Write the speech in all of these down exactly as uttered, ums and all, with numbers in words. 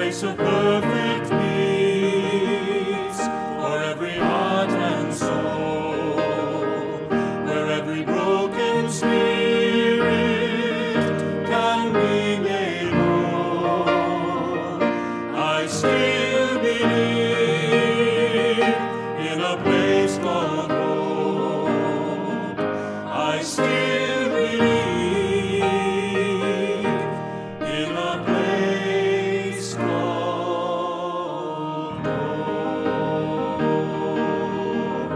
place of perfect peace for every heart and soul, where every broken spirit can be made whole. I still believe in a place called hope. I still believe in a place called hope.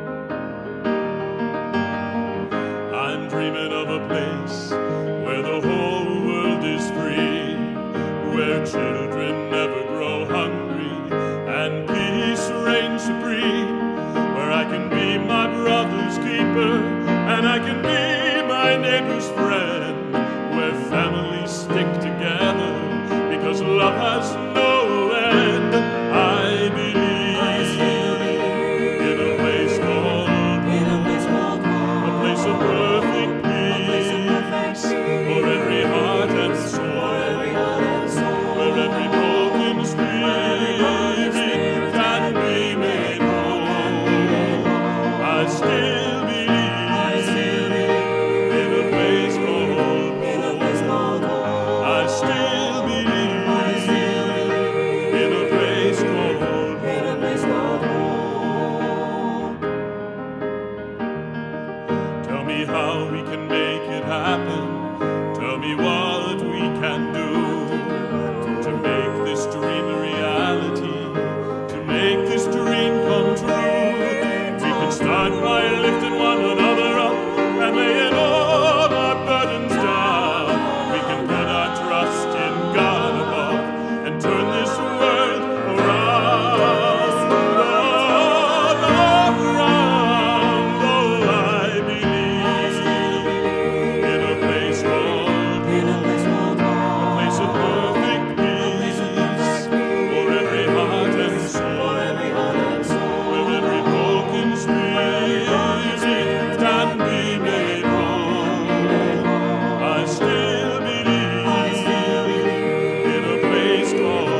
I'm dreaming of a place where the whole world is free, where children never grow hungry and peace reigns supreme, where I can be my brother's keeper and I can be my neighbor's friend, where families stick together because love has no end. I believe in a place called home, a place of perfect peace for every heart and soul, where every broken spirit can be made whole. I still believe in a place called home. I still believe in a place called home. Tell me how we can make it happen. Tell me what we can do to make this dream a reality, to make this dream come true. We can start by lifting one another up and laying all our burdens down. We can put our trust in God above and turn this world around, around. Oh, I believe in a place called home, a place of perfect peace for every heart and soul, where every broken spirit can be made whole. I still believe in a place called